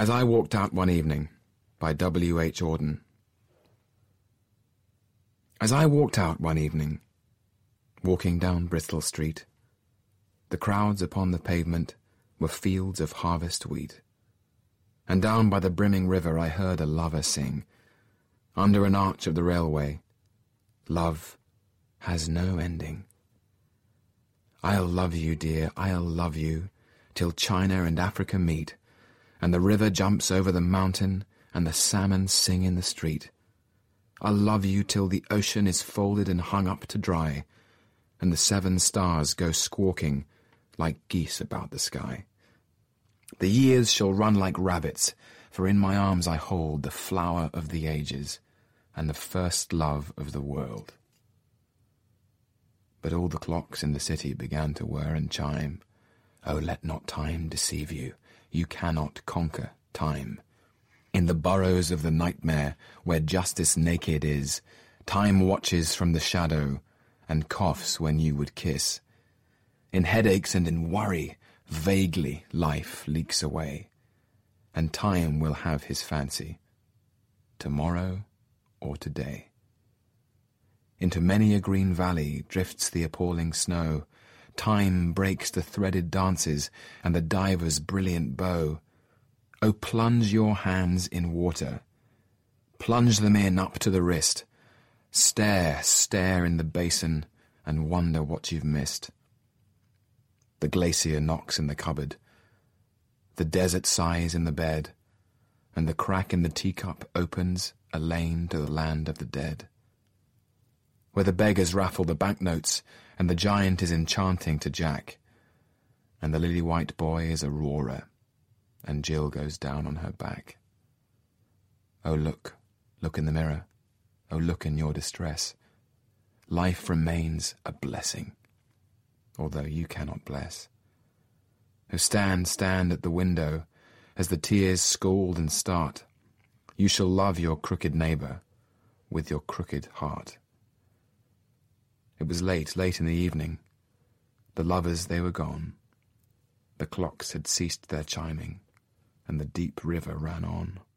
As I Walked Out One Evening, by W. H. Auden. As I walked out one evening, walking down Bristol Street, the crowds upon the pavement were fields of harvest wheat, and down by the brimming river I heard a lover sing, under an arch of the railway, "Love has no ending. I'll love you, dear, I'll love you, till China and Africa meet, and the river jumps over the mountain, and the salmon sing in the street. I'll love you till the ocean is folded and hung up to dry, and the 7 stars go squawking like geese about the sky. The years shall run like rabbits, for in my arms I hold the flower of the ages, and the first love of the world." But all the clocks in the city began to whir and chime. Oh, let not time deceive you. You cannot conquer time. In the burrows of the nightmare, where justice naked is, time watches from the shadow and coughs when you would kiss. In headaches and in worry, vaguely life leaks away, and time will have his fancy, tomorrow or today. Into many a green valley drifts the appalling snow. Time breaks the threaded dances and the diver's brilliant bow. Oh, plunge your hands in water. Plunge them in up to the wrist. Stare in the basin and wonder what you've missed. The glacier knocks in the cupboard. The desert sighs in the bed. And the crack in the teacup opens a lane to the land of the dead, where the beggars raffle the banknotes, and the giant is enchanting to Jack, and the lily-white boy is Aurora, and Jill goes down on her back. Oh, look in the mirror, oh, look in your distress. Life remains a blessing, although you cannot bless. Oh, stand at the window, as the tears scald and start. You shall love your crooked neighbour with your crooked heart. It was late in the evening. The lovers, they were gone. The clocks had ceased their chiming, and the deep river ran on.